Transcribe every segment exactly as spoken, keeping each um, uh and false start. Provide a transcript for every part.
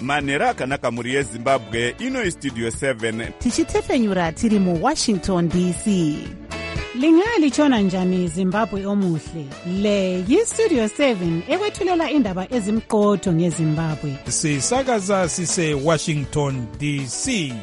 manhero akanaka mhuri yezimbabwe. Ino istudio seven tichitefenyura tiri muwashington D C. Lingalitshona njani Zimbabwe omuhle? Le yistudio seven ekwethulela indaba ezimqotho ngeZimbabwe. Sisakaza sise Washington D C.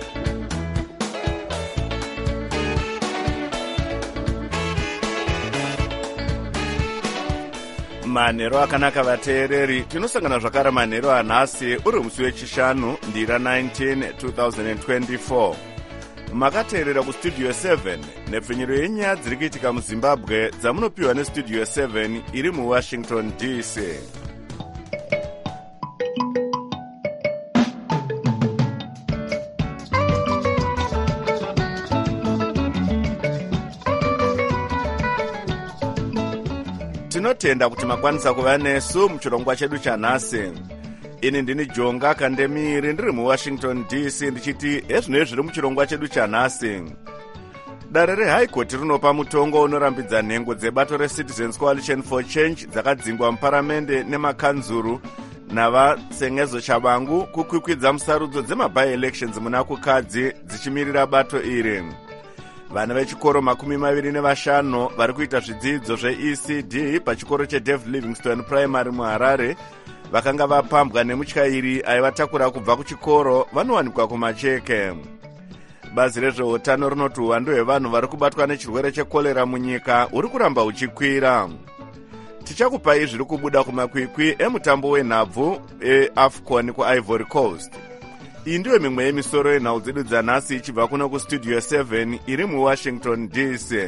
manhero akanaka vateereri, tinosangana zvakare manhero anhasi uri musi wechishanu ndira nineteen twenty twenty-four. Makateerera kustudio seven nepfenyero yenyaya dziri kuitika muZimbabwe dzamunopiwa nestudio seven iri muWashington D C. Tinotenda kuti makwanisa kuva nesu muchirongwa chedu chanhasi. Ini ndini Jonga Kandemiri ndiri muWashington D C ndichiti ezvino zviri muchirongwa chedu chanhasi. Dare reHigh Court rinopa mutongo unorambidza nhengo dzebato reCitizens Coalition for Change dzakadzingwa muparamende nemakanzuru navasengezo Chabangu kukwikwidza musarudzo dzema-by-elections muna kukadzi dzichimirira bato iri. Vana vechikoro makumi maviri nevashanu vari kuita zvidzidzo zveE C D pachikoro cheDavid Livingstone Primary muHarare vakanga vapambwa nemutyairi aivatakura kubva kuchikoro vanowanikwa kumacheke. Bazi rezveutano rinoti uwandu hwevanhu vari kubatwa nechirwere chekorera munyika uri kuramba uchikwira. Tichakupai zviri kubuda kumakwikwi emutambo wenhabvu eAFCON kuIvory Coast. Iyi ndiyo mimwe yemisoro yenhau dzedu dzanhasi ichibva kuno kustudio seven iri muWashington D C.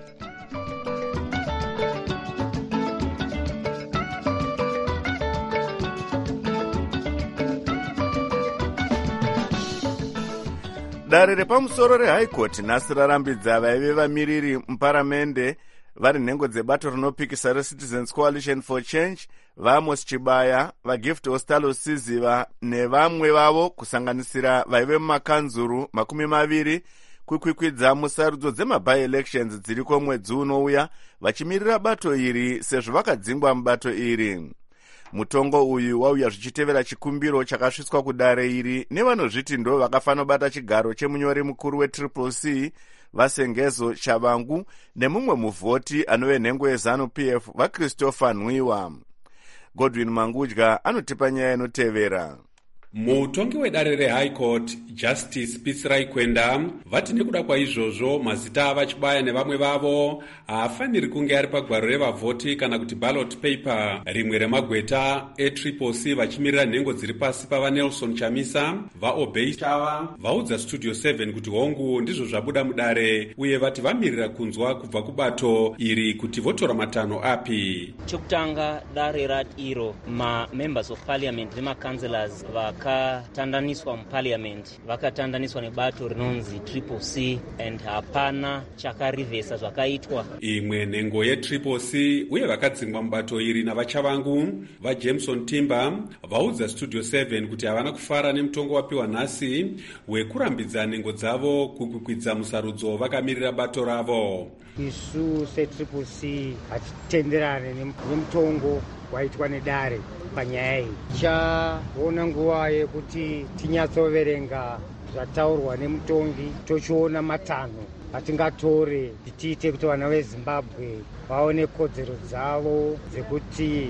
Dare repamusoro reHigh Court nhasi rarambidza vaive vamiriri muparamende vari nhengo dzebato rinopikisa reCitizens Coalition for Change, vaAmos Chibaya, vaGift Ostalo Siziva nevamwe vavo kusanganisira vaive mumakanzuru makumi maviri kukwikwidza musarudzo dzema-by-elections dziriko mwedzi unouya vachimirira bato iri sezvo vakadzingwa mubato iri. Mutongo uyu wauya zvichitevera chikumbiro chakasvitswa kudare iri nevanozviti ndo vakafanobata chigaro chemunyori mukuru weTriple C vasengezo Chabangu nemumwe muvhoti anove nhengo yeZanu P F vaChristopher Nwiwa. Godwin Mangudya anotipa nyaya inotevera. Mutongi wedare reHigh Court Justice Pitsrai Kwenda vati nekuda kwaizvozvo mazita avachibaya nevamwe vavo haafaniri kunge ari pagwaro revavhoti kana kuti ballot paper. Rimwe remagweta eTriple C vachimirira nhengo dziri pasi pava Nelson Chamisa vaObey Chava vaudza Studio seven kuti hongu ndizvo zvabuda mudare uye vati vamirira kunzwa kubva kubato iri kuti votora matanho api. Chokutanga dare rati iro ma members of parliament nemakanselors va vakatandaniswa muparliament vakatandaniswa nebato rinonzi Triple C and hapana chakarivhesa zvakaitwa. Imwe nhengo yeTriple C uye vakadzingwa mubato iri navachavangu vaJameson Timber vaudza Studio seven kuti havana kufara nemutongo wapiwa nhasi wekurambidza nhengo dzavo kukwikwidza musarudzo vakamirira bato ravo. Isu seTriple C hatitenderane nemutongo waitwa nedare panyaya iyi. Tichaona nguva yekuti tinyatsoverenga zvataurwa nemutongi tochiona matanho atingatore tiite kuti vana veZimbabwe vaone kodzero dzavo dzekuti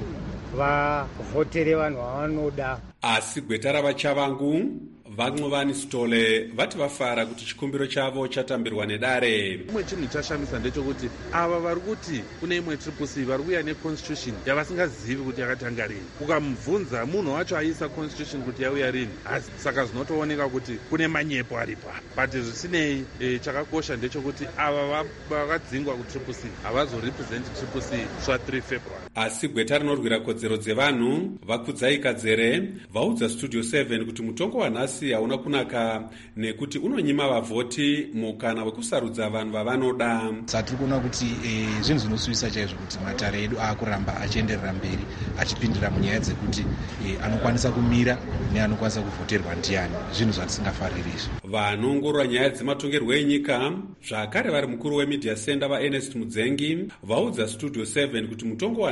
vavhotere vanhu vavanoda. Asi gweta ravachavangu vaNcovani Sitole vati vafara kuti chikumbiro chavo chatambirwa nedare. Umwe chinhu chashamisa ndechekuti ava vari kuti kune imwe Triple C vari kuuya neconstitution yavasingazivi kuti yakatanga rini. Ukamubvunza munhu wacho aisa constitution kuti yauya rini, asi saka zvinotooneka kuti kune manyepo aripa. But zvisinei e, chakakosha ndechekuti ava vakadzingwa kuTriple C havazorepresent Triple C zva3 February. Asi gweta rinorwira kodzero dzevanhu vaKudzai Kadzere vaudza Studio seven kuti mutongo wanhasi hauna kunaka nekuti unonyima vavhoti mukana wekusarudza vanhu vavanoda. Satiri kuona kuti e, zvinhu zvinosuvisa chaizvo kuti matare edu aakuramba achienderera mberi achipindira munyaya dzekuti e, anokwanisa kumira neanokwanisa kuvhoterwa ndiani, zvinhu zvatisingafariri izvo. Vanoongorora nyaya dzematongerwo enyika zvakare vari mukuru wemedia center vaErnest Mudzengi vaudza Studio seven kuti mutongo wanhasi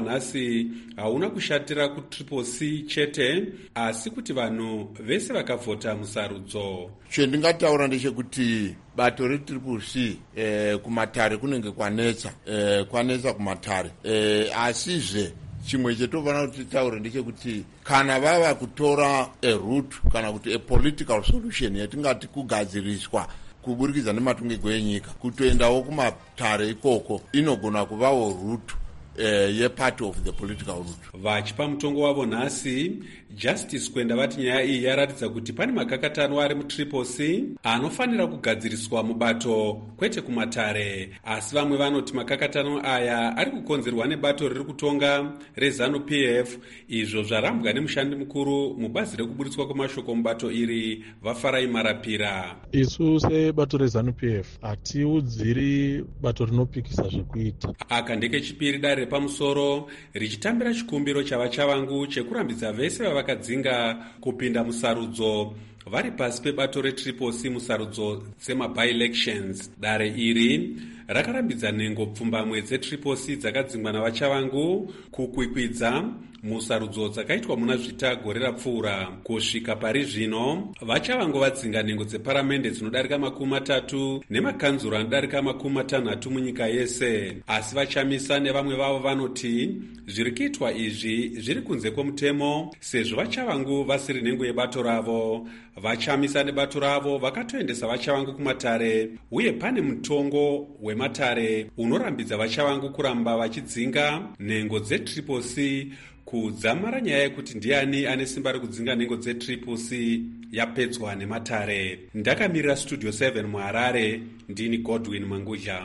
wanhasi hauna kushatira kutriple c chete asi kuti vanhu vese vakavhota musarudzo. Chendingataura ndechekuti bato retriple c eh, kumatare kunenge kwanetsa eh, kwanetsa kumatare eh, asizve chimwe chetofana kuti taure ndechekuti kana vava kutora a route kana kuti a political solution yatingati kugadziriswa kuburikidza nematungirwo enyika kutoendawo kumatare ikoko inogona kuvawo route Uh, ye part of the political route. Vachipa mutongo wavo nhasi, Justice Kwenda vati nyaya iyi yaratidza kuti pane makakatano ari mutriple c anofanira kugadziriswa mubato kwete kumatare, asi vamwe vanoti makakatano aya ari kukonzerwa nebato riri kutonga reZANU P F, izvo zvarambwa nemushandi mukuru mubazi rekuburitswa kwemashoko mubato iri Vafarai Marapira. Isu sebato reZANU P F hatiudziri bato rinopikisa zvekuita. Aka ndekechipiri dare pamusoro richitambira chikumbiro chavachavangu chekurambidza vese vavakadzinga kupinda musarudzo vari pasi pebato retriple c musarudzo dzema-by-elections. Dare iri rakarambidza nhengo pfumbamwe dzetriple c dzakadzingwa navachavangu kukwikwidza musarudzo dzakaitwa muna zvita gore rapfuura. Kusvika pari zvino vachavangu vadzinga nhengo dzeparamende dzinodarika makumi matatu nemakanzuro anodarika makumi matanhatu munyika yese, asi vachamisa nevamwe vavo vanoti zviri kuitwa izvi zviri kunze kwemutemo sezvo vachavangu vasiri nhengo yebato ravo. Vachamisa nebato ravo vakatoendesa vachavangu kumatare, uye pane mutongo wematare unorambidza vachavangu kuramba vachidzinga nhengo dzetriple c kudzamara nyaya yekuti ndiani ane simba rekudzinga nhengo dzetriple c yapedzwa nematare. Ndakamirira studio seven muHarare, ndini Godwin Manguja.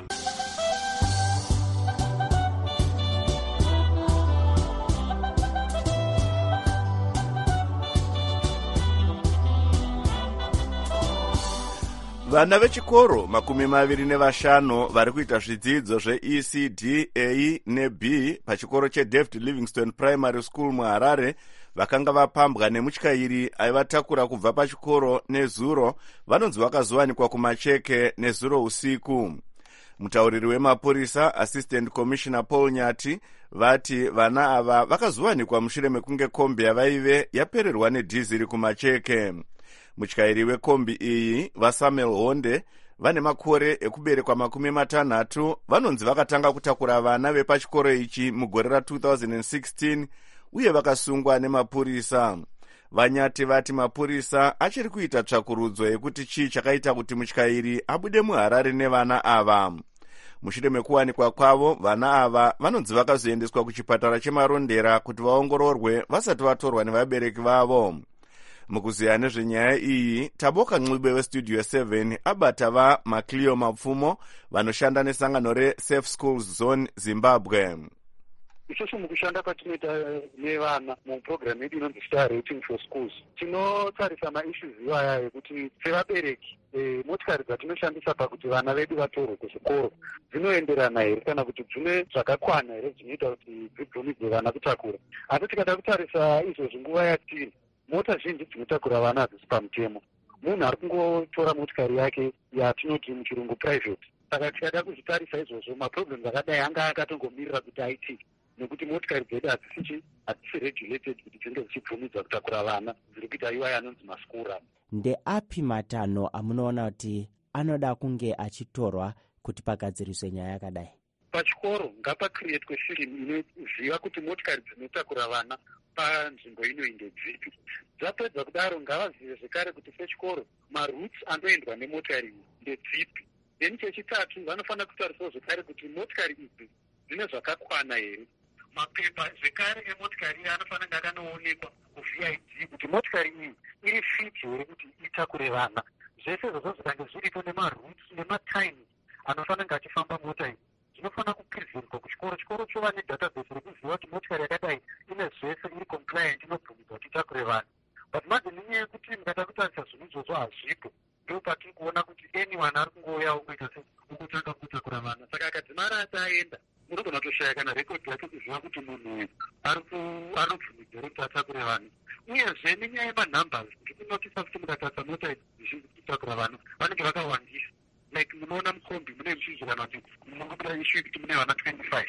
Vana vechikoro makumi maviri nevashanu vari kuita zvidzidzo zveE C D, A neB pachikoro cheDavid Livingstone Primary School muHarare vakanga vapambwa nemutyairi aivatakura kubva pachikoro nezuro vanonzi vakazowanikwa kumacheke nezuro usiku. Mutauriri wemapurisa Assistant Commissioner Paul Nyati vati vana ava vakazowanikwa mushure mekunge kombi yavaive yapererwa nedhiziri kumacheke. Mutyairi wekombi iyi vaSamuel Honde vane makore ekuberekwa makumi matanhatu vanonzi vakatanga kutakura vana vepachikoro ichi mugore ra two thousand sixteen uye vakasungwa nemapurisa. Vanyati vati mapurisa achiri kuita tsvakurudzo yekuti chii chakaita kuti mutyairi abude muHarare nevana ava. Mushure mekuwanikwa kwavo, vana ava vanonzi vakazoendeswa kuchipatara chemarondera kuti vaongororwe vasati vatorwa nevabereki vavo. Mukuziya nezvenyaya iyi, Taboka Ncube westudio seven abata vaMacleo Mapfumo vanoshanda nesangano reSafe Schools Zone Zimbabwe. Isusu mukushanda kwatinoita nevana muprogramu yedu inonzi Star Rating for Schools tinotarisa maissues iwaya ekuti sevabereki e, motikari dzatinoshandisa pakuti vana vedu vatorwe kuzvikoro dzinoenderana here kana kuti dzine zvakakwana here dzinoita kuti dzibvumidze vana kutakura. Asi tikada kutarisa izvozvi nguva yatiri, mota zhinji dzinotakura vana hadzisi pamutemo. Munhu ari kungotora motikari yake yatinoti muchirungu private. Saka tikada kuzvitarisa izvozvo maproblems akadai anga akatongomirira kuti aitike, nekuti motikari dzedu hadzisi hadzisi regulated kuti dzinge dzichibvumidza kutakura vana, dziri kuita iwaya anonzi maskura. Ndeapi matanho amunoona kuti anoda kunge achitorwa kuti pagadziriswe nyaya yakadai? Pachikoro ngapacreatwe firimu inoziva kuti motikari dzinotakura vana panzvimbo ino ndedzipi. Dzapedza kudaro ngavazive zvekare kuti sechikoro maroots anoendwa nemotikari ndedzipi. Then chechitatu vanofanira kutarisawo zvekare kuti motikari idzi dzine zvakakwana here. Mapepa zvekare emotikari iyi anofanira kunge akanoonekwa kuV I D kuti motikari iyi iri fit here kuti itakure vana. Zvese izvozvo zvikange zviripo nemaroots nematimes anofanira kunge achifamba mota iyi, zvinofanira kupreservwa kuchikoro. Chikoro chova nedatabase rekuziva kuti motikari yakadai ine zvese iri compliant inobvumidzwa kuti itakure vana. But manje nenyaya yekuti mukada kutarisa zvinhu izvozvo hazvipo, ndo patiri kuona kuti anyone ari kungouyawo kuita sekutanga kutakura vana. Saka akadzimara ati aenda, munogona kutoshaya kana rekodhi yake kuziva kuti munhu uyu anobvumidzwa kuti atakure vana. Uyezve nenyaya yemanumbers, kuti kunotisa kuti mukatarisa mota zhinji kutakura vana vanenge vakawandisa. Like munoona mukombi mune mchizvo kana kuti munongobuda ishu yekuti mune vana twenty-five.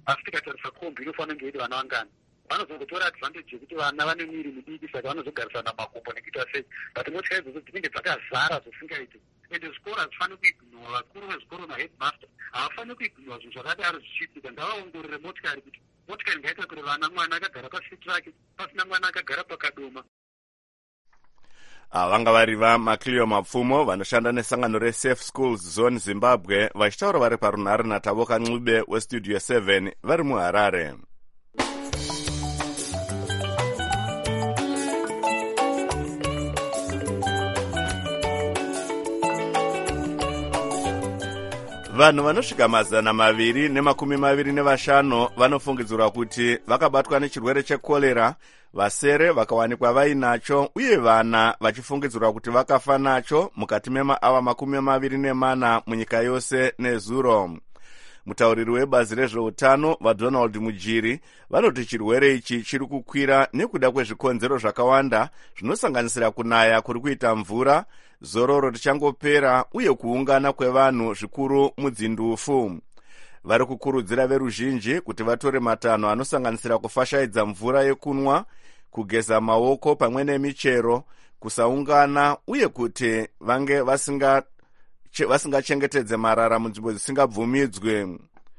asi tikatarisa kombi inofanira kunge iri vana vangani. Vanozotora advantage yekuti vana vane miviri midiki saka vanozogarisana makumbo nekuita sei, but motikari idzodzo dzinenge dzakazara zvisingaiti, ende zvikoro hazvifaniri kuignora. Vakuru vezvikoro maheadmaster havafaniri kuignora zvinhu zvakadaro zvichiitika. Ngavaongorore motikari kuti motikari ngaitakure vana, mwana akagara pasiti rake pasina mwana akagara pakadoma. Vanga vari vaMacleo Mapfumo vanoshanda nesangano reSafe Schools Zone Zimbabwe vachitaura vari parunhare naTavoka Ncube westudio seven vari muHarare. Vanhu vanosvika mazana maviri nemakumi maviri nevashanu vanofungidzirwa kuti vakabatwa nechirwere chekorera, vasere vakawanikwa vainacho uye vana vachifungidzirwa kuti vakafa nacho mukati memaava makumi maviri nemana munyika yose nezuro. Mutauriri webazi rezveutano vaDonald Mujiri vanoti chirwere ichi chiri kukwira nekuda kwezvikonzero zvakawanda zvinosanganisira kunaya kuri kuita mvura, zororo richangopera uye kuungana kwevanhu zvikuru mudzindufu. Vari kukurudzira veruzhinji kuti vatore matanho anosanganisira kufashaidza mvura yekunwa, kugeza maoko pamwe nemichero, kusaungana uye kuti vange vasinga vasingachengetedze marara munzvimbo dzisingabvumidzwe.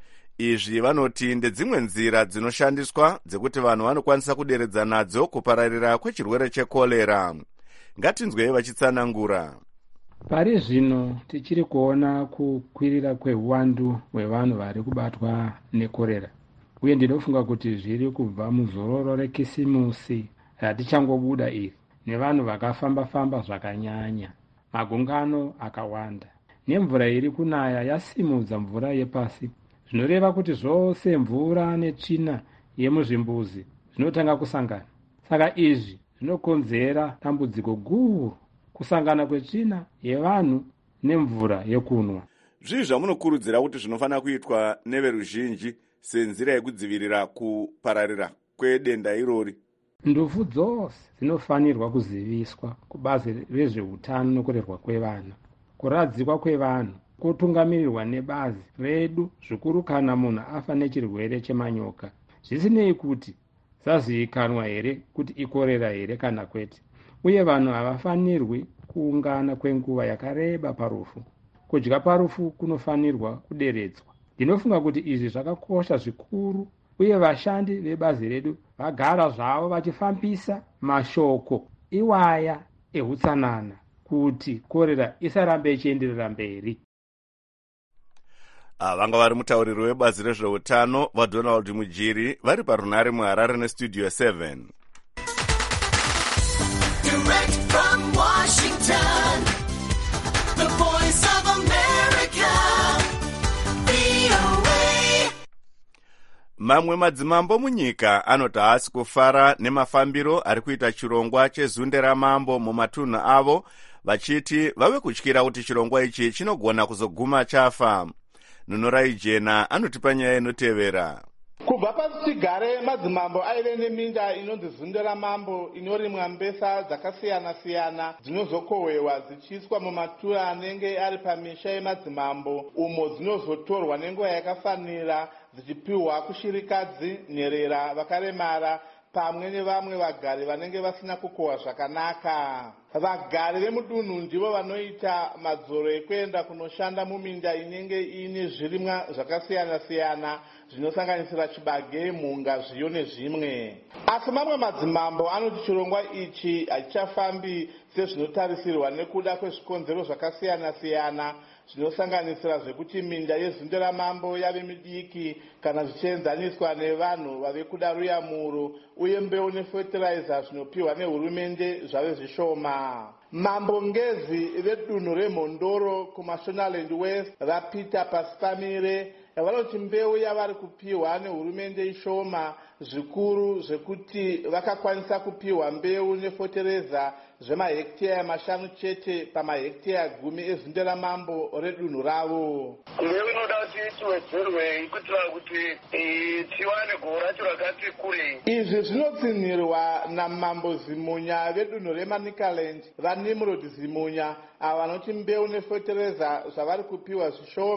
Izvi vanoti ndedzimwe nzira dzinoshandiswa dzekuti vanhu vanokwanisa kuderedza nadzo kupararira kwechirwere chekorera. Ngatinzwei vachitsanangura. Pari zvino tichiri kuona kukwirira kweuwandu hwevanhu vari kubatwa nekorera, uye ndinofunga kuti zviri kubva muzororo rekisimusi ratichangobuda iri, nevanhu vakafamba-famba zvakanyanya, magungano akawanda, nemvura iri kunaya yasimudza mvura yepasi. Zvinoreva kuti zvose mvura netsvina yemuzvimbuzi zvinotanga kusangana. Saka izvi zvinokonzera dambudziko guru, kusangana kwetsvina yevanhu nemvura yekunwa. Zvii zvamunokurudzira kuti zvinofanira kuitwa neveruzhinji senzira yekudzivirira kupararira kwedenda irori? Ndufu dzose dzinofanirwa kuziviswa kubazi rezveutano nokurerwa kwevana. Kuradzikwa kwevanhu kutungamirirwa nebazi redu zvikuru kana munhu afa nechirwere chemanyoka, zvisinei kuti zazivikanwa here kuti ikorera here kana kwete, uye vanhu havafanirwi kuungana kwenguva yakareba parufu. Kudya parufu kunofanirwa kuderedzwa. Ndinofunga kuti izvi zvakakosha zvikuru, uye vashandi vebazi redu vagara zvavo vachifambisa mashoko iwaya ehutsanana kuti korera isarambe ichienderera mberi. Vanga vari mutauriri webazi rezveutano vaDonald Mujiri vari parunhare muHarare nestudio seven. Direct from Washington, the voice of America, V O A. Mamwe madzimambo munyika anoti haasi kufara nemafambiro ari kuita chirongwa chezunde ramambo mumatunhu avo, vachiti vave kutyira kuti chirongwa ichi chinogona kuzoguma chafa. Nunorai Jena anotipa nyaya inotevera. Kubva pachigare madzimambo aive neminda inonzi zunde ramambo inorimwa mbesa dzakasiyana-siyana dzinozokohwewa dzichiiswa mumatura anenge ari pamisha yemadzimambo, umo dzinozotorwa nenguva yakafanira dzichipiwa kushirikadzi, nherera, vakaremara pamwe nevamwe vagari vanenge vasina kukohwa zvakanaka. Vagari vemudunhu ndivo vanoita madzoro ekuenda kunoshanda muminda inenge ine zvirimwa zvakasiyana-siyana zvinosanganisira chibage, mhunga, zviyo nezvimwe. Asi mamwe madzimambo anoti chirongwa ichi hachichafambi sezvinotarisirwa nekuda kwezvikonzero zvakasiyana-siyana zvinosanganisira zvekuti minda yezunde ramambo yave midiki kana zvichienzaniswa nevanhu vave kuda ruyamuro, uye mbeu nefertilizer zvinopiwa nehurumende zvave zvishoma. Mambo Ngezi vedunhu remhondoro kuMashonaland West vapita pasi pamire vanoti mbeu yavari kupiwa nehurumende ishoma zvikuru zvekuti vakakwanisa kupiwa mbeu nefotereza zvemahektare mashanu chete pamahektare gumi ezunde ramambo redunhu ravo. Mbeu inoda kuti tiwedzerwe kuitira kuti tiwane gohwo racho rakati kurei. Izvi zvinotsinhirwa namambo Zimunya vedunhu reManicaland vaNimrod Zimunya ava vanoti mbeu nefotereza zvavari kupiwa zvishoma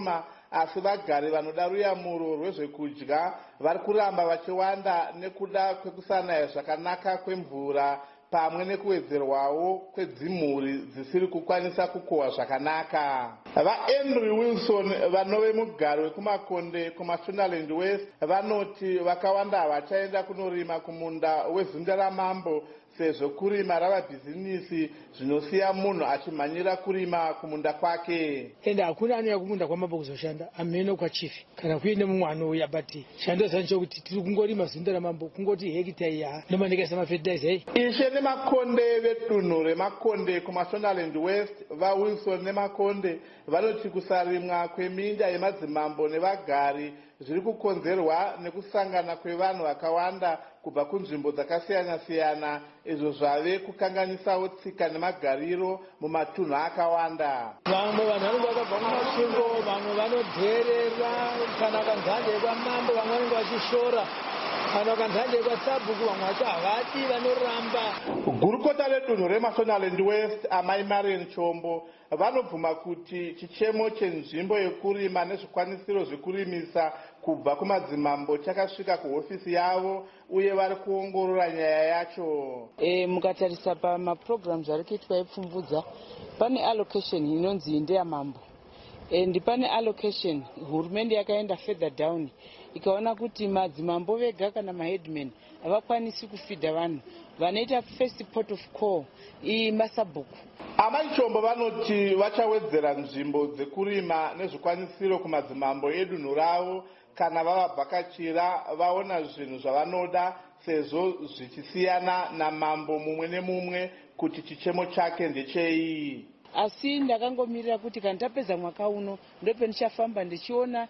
asi vagari vanoda ruyamuro rwezvekudya vari kuramba vachiwanda nekuda kwekusanaya zvakanaka kwemvura pamwe nekuwedzerwawo kwedzimhuri dzisiri kukwanisa kukohwa zvakanaka. vaandrew wilson vanove mugari wekumakonde kumashonaland west vanoti vakawanda havachaenda kunorima kumunda wezunda ramambo sezvo kurima rava bhizinisi zvinosiya munhu achimhanyira kurima kumunda kwake. ende hakuna anouya kumunda kwamambo kuzoshanda amheno kwachifi kana kuine mumwe anouya but shando zani chokuti tiri kungorima zunda ramambo kungoti hekita iya nomanekaisa mafetilizer ei. ishe nemakonde vedunhu remakonde kumashonaland west vawilson nemakonde vanoti kusarimwa kweminda yemadzimambo nevagari zviri kukonzerwa nekusangana kwevanhu vakawanda kubva kunzvimbo dzakasiyana-siyana izvo zvave kukanganisawo tsika nemagariro mumatunhu akawanda. vamwe vanhu vanenge vakabva kumasvingo vamwe vanodherera kana kanzande yekwamambo vamwe vanenge vachishora kana kanzande yekwasabhuku vamwe vacho havati vanoramba. gurukota redunhu remashonaland west amai marian chombo vanobvuma kuti chichemo chenzvimbo yekurima nezvikwanisiro zvekurimisa kubva kumadzimambo chakasvika kuhofisi yavo uye vari kuongorora nyaya yacho. E, mukatarisa pamaprograms ari kuitwa epfumvudza pane allocation inonzi ndeyamambo and pane allocation hurumende yakaenda further down ikaona kuti madzimambo vega kana maheadman havakwanisi kufidha vanhu vanoita first port of call iyi masabhuku. amai chombo vanoti vachawedzera nzvimbo dzekurima nezvikwanisiro kumadzimambo edunhu ravo kana vavabvakachira vaona zvinhu zvavanoda sezvo zvichisiyana namambo mumwe nemumwe kuti chichemo chake ndechei. asi ndakangomirira kuti kana tapedza mwaka uno ndopendichafamba ndichiona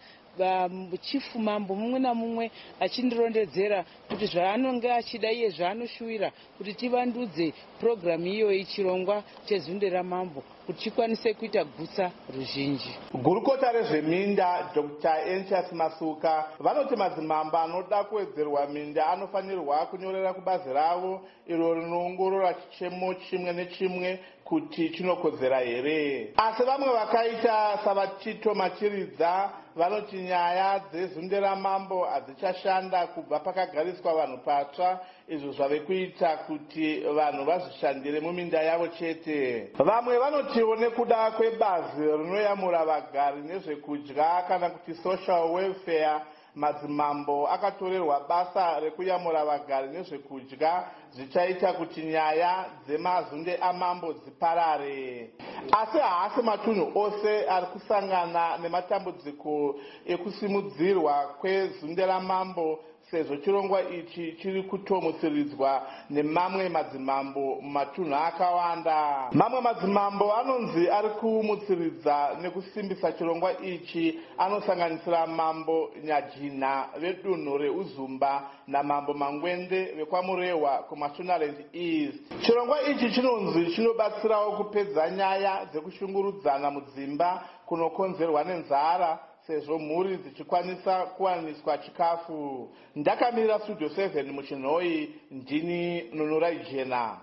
chifu mambo mumwe namumwe achindirondedzera kuti zvaanonge achida iye zvaanoshuwira kuti tivandudze purogiramu iyoyi chirongwa chezunde ramambo kuti chikwanise kuita gutsa ruzhinji. gurukota rezveminda dr enchas masuka vanoti madzimambo anoda kuwedzerwa minda anofanirwa kunyorera kubazi ravo iro rinoongorora chichemo chimwe nechimwe kuti chinokodzera here. asi vamwe vakaita savatito machiridza vanoti nyaya dzezunde ramambo hadzichashanda kubva pakagariswa vanhu patsva izvo zvave kuita kuti vanhu vazvishandire muminda yavo chete. vamwe vanotiwo nekuda kwebazi rinoyamura vagari nezvekudya kana kuti social welfare madzimambo akatorerwa basa rekuyamura vagari nezvekudya zvichaita kuti nyaya dzemazunde amambo dziparare. asi haasi matunhu ose ari kusangana nematambudziko ekusimudzirwa kwezunde ramambo sezvo chirongwa ichi chiri kutomutsiridzwa nemamwe madzimambo mumatunhu akawanda. mamwe madzimambo anonzi ari kumutsiridza nekusimbisa chirongwa ichi anosanganisira mambo nyajina vedunhu reuzumba namambo mangwende vekwamurehwa kumashonaland east. chirongwa ichi chinonzi chinobatsirawo kupedza nyaya dzekushungurudzana mudzimba kunokonzerwa nenzara sezvo mhuri dzichikwanisa kuwaniswa chikafu. ndakamirira studio seven muchinhoi ndini nunurai jena.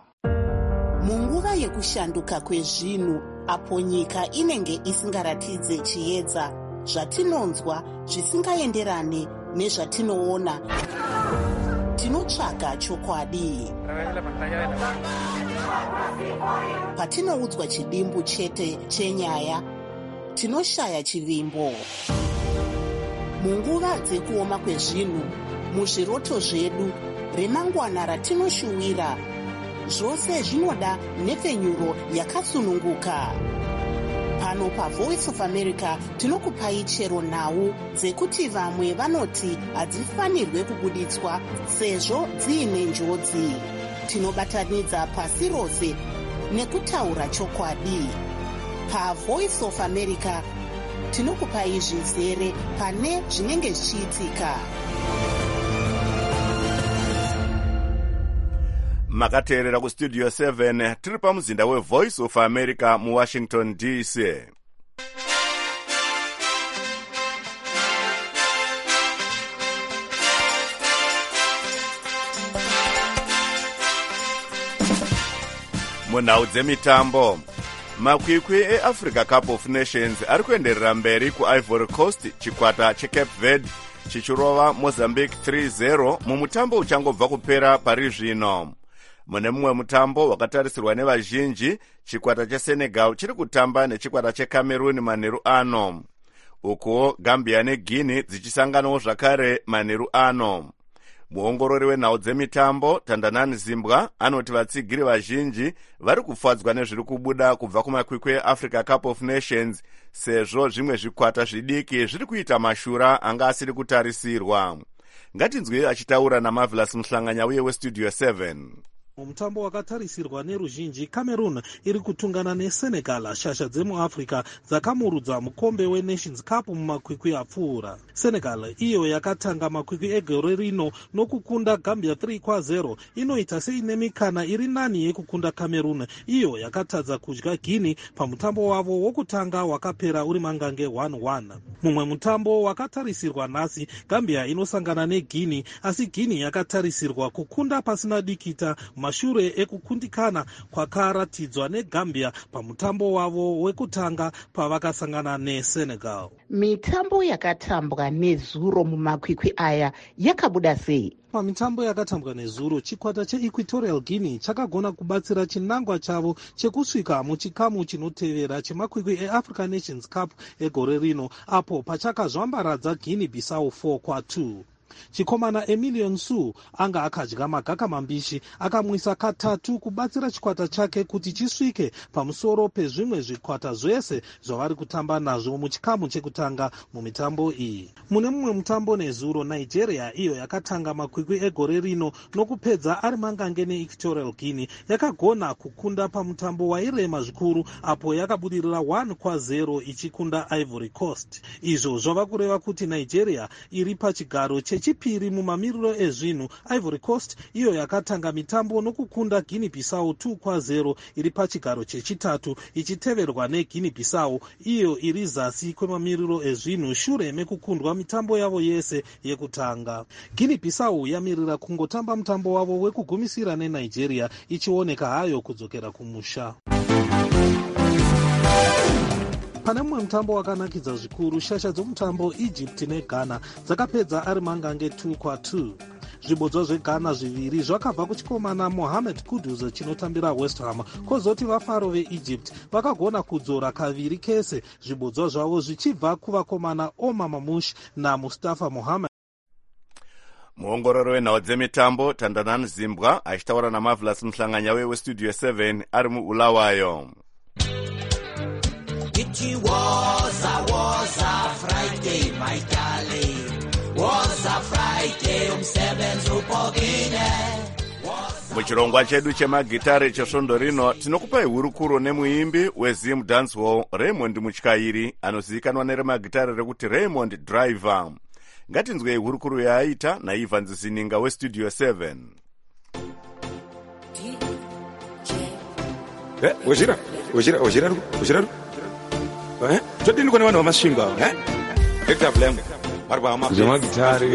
munguva yekushanduka kwezvinhu apo nyika inenge isingaratidze chiedza zvatinonzwa zvisingaenderane nezvatinoona tinotsvaga chokwadi. patinoudzwa chidimbu chete chenyaya tinoshaya chivimbo. munguva dzekuoma kwezvinhu muzviroto zvedu remangwana ratinoshuwira zvose zvinoda nhepfenyuro yakasununguka. pano pavoice of america tinokupai chero nhau dzekuti vamwe vanoti hadzifanirwe kubuditswa sezvo dziine njodzi. tinobatanidza pasi rose nekutaura chokwadi. pavoice of america tinokupai zvizere pane zvinenge zvichiitika. makateerera kustudio seven tiri pamuzinda wevoice of america muwashington d c. munhau dzemitambo makwikwi eafrica cup of nations ari kuenderera mberi kuivory coast, chikwata checape verde chichirova mozambique three zero mumutambo uchangobva kupera pari zvino. Mune mumwe mutambo wakatarisirwa nevazhinji, chikwata chesenegal chiri kutamba nechikwata checameroon manheru ano, uko gambia neguinea dzichisanganawo zvakare manheru ano. Muongorori wenhau dzemitambo Tandanani Zimbwa anoti vatsigiri vazhinji vari kufadzwa nezviri kubuda kubva kumakwikwi eAfrica Cup of Nations, sezvo zvimwe zvikwata zvidiki zviri kuita mashura anga asiri kutarisirwa. Ngatinzwe achitaura naMarvelous Muhlanganya uye weStudio seven. Mutambo wakatarisirwa neruzhinji, Cameroon iri kutungana neSenegal, shasha dzemuAfrica dzakamurudza mukombe weNations Cup mumakwikwi apfuura. Senegal iyo yakatanga makwikwi egore rino nokukunda Gambia three kwa zero inoita seine mikana iri nani yekukunda Cameroon iyo yakatadza kudya Guinea pamutambo wavo wokutanga wakapera uri mangange one one. Mumwe mutambo wakatarisirwa nhasi, Gambia inosangana neGuinea, asi Guinea yakatarisirwa kukunda pasina dikita mashure ekukundikana kwakaratidzwa neGambia pamutambo wavo wekutanga pavakasangana neSenegal. Mitambo yakatambwa nezuro mumakwikwi aya yakabuda sei? Pamitambo yakatambwa nezuro, chikwata cheEquatorial Guinea chakagona kubatsira chinangwa chavo chekusvika muchikamu chinotevera chemakwikwi eAfrican Nations Cup egore rino, apo pachakazvambaradza Guinea Bissau four kwa two. Chikomana Emilion Su anga akadya magaka mambishi, akamwisa katatu kubatsira chikwata chake kuti chisvike pamusoro pezvimwe zvikwata zvese zvavari kutamba nazvo muchikamu chekutanga mumitambo iyi. Mune mumwe mutambo nezuro, Nigeria iyo yakatanga makwikwi egore rino nokupedza ari mangange neEquatorial Guinea yakagona kukunda pamutambo wairema zvikuru, apo yakabudirira one kwa zero ichikunda Ivory Coast. Izvo zvava kureva kuti Nigeria iri pachigaro chechipiri mumamiriro ezvinhu. Ivory Coast iyo yakatanga mitambo nokukunda Guinea Bissau two kwa zero iri pachigaro chechitatu, ichiteverwa neGuinea Bissau iyo iri zasi kwemamiriro ezvinhu shure mekukundwa mitambo yavo yese yekutanga. Guinea Bissau yamirira kungotamba mutambo wavo wekugumisira neNigeria, ichioneka hayo kudzokera kumusha. Pane mumwe mutambo wakanakidza zvikuru, shasha dzomutambo Egypt neGhana dzakapedza ari mangange two kwa two. Zvibodzwa zveGhana zviviri zvakabva kuchikomana Mohamed Kudus chinotambira West Ham, kozoti vafaro veEgypt vakagona kudzora kaviri kese, zvibodzwa zvavo zvichibva kuvakomana Omar Mamush naMustafa Mohamed. Muongorori wenhau dzemitambo Tandanani Zimbwa achitaura naMarvelous Muhlanganya weStudio seven ari muUlawayo. It was a, was a Friday, my darling. Was a Friday, umsebenzi upokile. Muchirongwa chedu chemagitare chesvondo rino tinokupai hurukuro nemuimbi weZim Dancehall Raymond Mutyairi anozivikanwa neremagitare rekuti Raymond Driver. Ngatinzwei hurukuro yaaita naIvan Zininga weStudio seven. Eh, ojira, ojira, ojira, ojira. Eh? Todini kone vanhu vamasvinga, eh? Hector Blem. Zvemagitare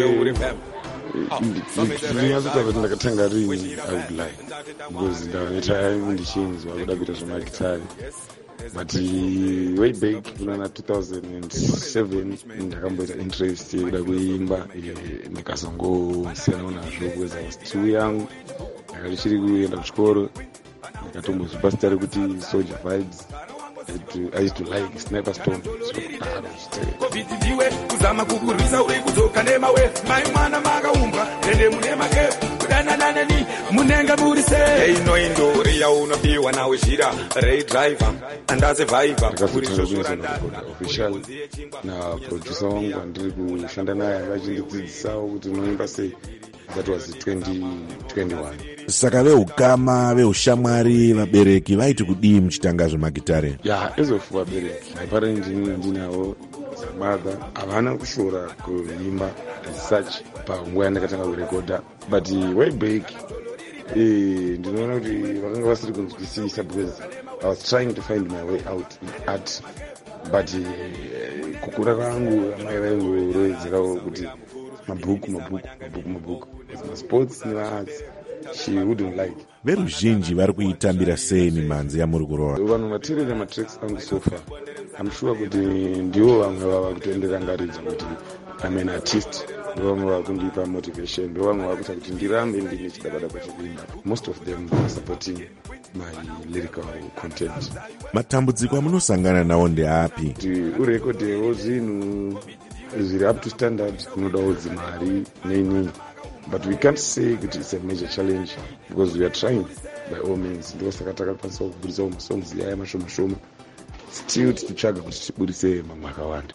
ndinyatsota kuti ndakatanga rini I would lie because ndavanoita ndichinzwa kuda kuita zvemagitare, but way back kunana two thousand seven ndakamboita interest yekuda kuimba, ndikazongosiyanawo nazvo because I was too young. Ndakati chiri kuenda kuchikoro ndakatombozvipa zita rekuti Soldier Vibes. I used to like Sniper Storm. Covid ndiwe kuzama kukurisa uri kudzoka nemawe mai mwana makaumba ende mune make kudana naneni munenga muri sei ino indori yaunopiwa nawe zhira Ray Driver andaze Viber official na producer wangu andiri kushanda naye akachindidzidzisawo kuti unoimba sei. That was twenty twenty-one. Saka veukama veushamwari vabereki vaiti kudii muchitanga zvemagitare? Ya ezofu vabereki aparenti ndinawo mother havana kushora kuimba as such panguva yandakatanga kurekodha, but way back ndinoona kuti vakanga vasiri kunzwisisa because I was trying to find my way out in art, but kukura kwangu amai vaingorowedzerawo kuti mabhuku mabhuku mabhuku mabhuku sports nearts she wouldn't like. veruzhinji vari kuitambira sei mimhanzi yamuri kurova? Vanhu vateerera matracks angu so far, I'm sure kuti ndivo vamwe vava kutoendera ngaridza kuti I'm an artist, ndovamwe vava kundipa motivation, ndovamwe vava kuita kuti ndirambe ndine chidakada kwachikuimba. Most of them are supporting my lyrical content. Matambudziko amunosangana nawo ndeapi? Kuti urekodhewo zvinhu zviri up to standard kunodawo dzimari neni, but we can't say kuti it's a major challenge because we are trying by all means. Ndosaka takakwanisa kubudisa masongs aya mashoma shoma, still tichitsvaga kuti tibudise mamwe akawanda.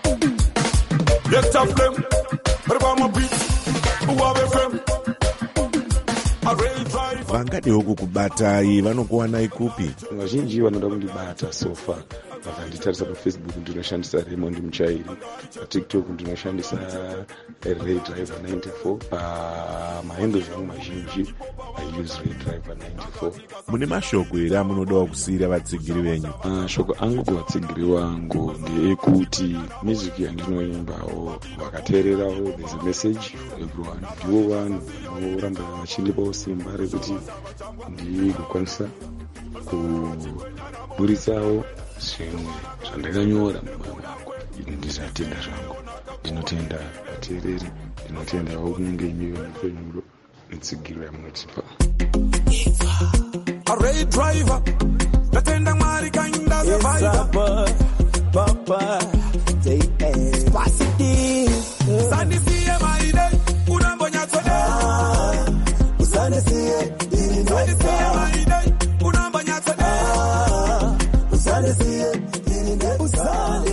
Vangadewo kukubatai vanokuwanai kupi? Vazhinji vanoda kundibata so far. Vakanditarisa pafacebook ndinoshandisa Raymond Muchairi, patiktok ndinoshandisa Ray Driver ninety-four, pamahandles angu mazhinji I use Ray Driver ninety-four. Mune mashoko here amunodawo kusiyira vatsigiri venyu? Mashoko angu kuvatsigiri vangu ndeekuti music yandinoimbawo vakateererawo there's a message for everyone. Ndivo vanhu vanoramba vachindipawo simba rekuti ndigokwanisa kuburitsawo zvimwe zvandakanyora mumwoyo mangu. Ndizatenda zvangu, ndinotenda vateereri, ndinotendawo kunenge imiwo mupenyuro netsigiro yamunotipa. Ray Driver, natenda mwari kainda survivor. Papa, J S Pasiti, Sandi siye maide, unambonya tsode. Usandi siye, Sandi siye maide, unambonya tsode. Usandi siye, Usandi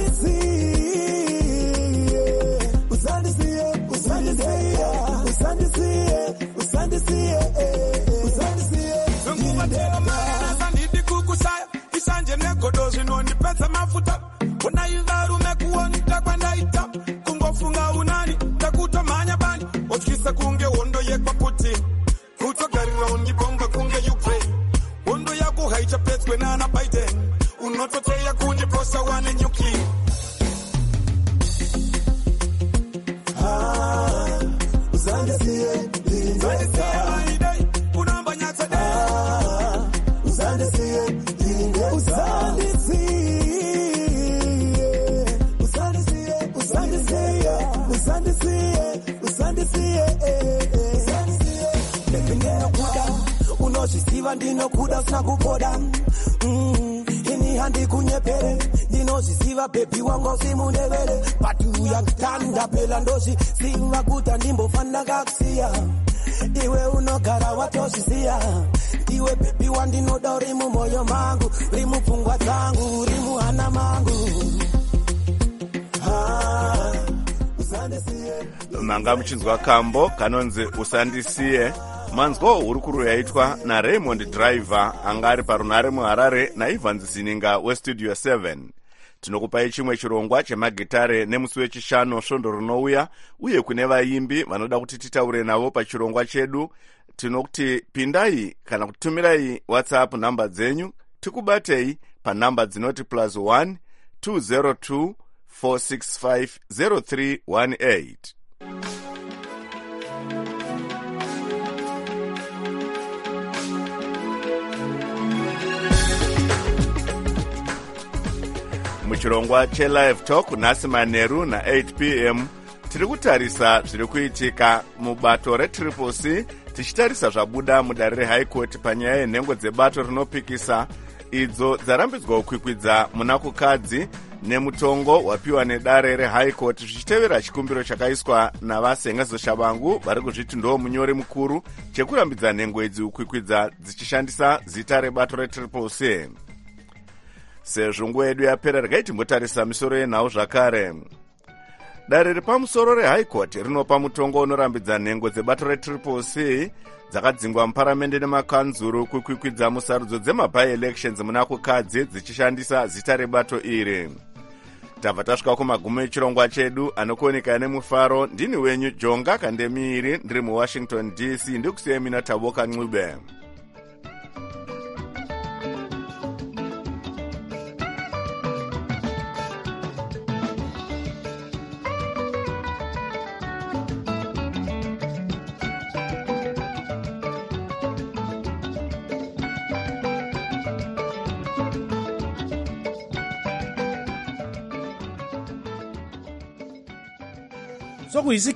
siye, Usandi siye, Usandi siye, Usandi siye, Usandi siye, Usandi siye. Zungubatela mara sandidi kukusaya, isanje negodo zvinondipedza mafuta. Unaivarume kuonita kwandaita, kungofunga unani, takutomanya bani, otyisa kunge hondo yekwaputi, kutogarira undibomba kunge Ukraine, hondo yako haichapedzwe nana Biden, unototeya kundiposa wane nyuki. Ah, uzandisiye, uzandisiye maidei, unamba nyatsa dei. Ah, uzandisiye, uzandisiye. Unozvisiva ndinokuda usina kupoda, ini handikunyepere, ndinozvisiva bebi wangu usimundevere, patu yangitanda pela ndozvisiva kuta ndimbofanira kakusiya, iwe unogara watozvisiya, iwe bebi wandinoda uri mumwoyo mangu, uri mupfungwa dzangu, uri muhana mangu. Ah, manga muchinzwa kambo kanonzi usandisiye, manzwa uri kuru yaitwa naRaymond Driver anga ari parunare muHarare naIvan Zininga westudio seven. Tinokupai chimwe chirongwa chemagitare nemusi wechishanu svondo rinouya, uye kune vaimbi vanoda kuti titaure navo pachirongwa chedu, tinokuti pindai kana kutumirai WhatsApp namba dzenyu, tikubatei panamba dzinoti plus one two zero two four six five zero three one eight. Muchirongwa che-Live Talk nhasi manheru na-eight p m tiri kutarisa zviri kuitika mubato retriple C, tichitarisa zvabuda mudare reHigh Court panyaya yenhengo dzebato rinopikisa idzo dzarambidzwa kukwikwidza munakukadzi nemutongo wapiwa nedare reHigh Court, zvichitevera chikumbiro chakaiswa navasengezo shavangu vari kuzviti ndo munyori mukuru chekurambidza nhengo idzi kukwikwidza dzichishandisa zita rebato retriple C. Sezvo nguva yedu yapera, regai timbotarisa misoro yenhau zvakare. Dare repamusoro reHigh Court rinopa mutongo unorambidza nhengo dzebato retriple C dzakadzingwa muparamende nemakanzuru kukwikwidza musarudzo dzemaby-elections muna kukadzi dzichishandisa zita rebato iri. Tabva tasvika kumagumo echirongwa chedu, anokuoneka nemufaro. Ndini wenyu Jonga Kandemiri, ndiri muWashington D C, ndikusiyai mina Tavoka Ncube. so kuyisi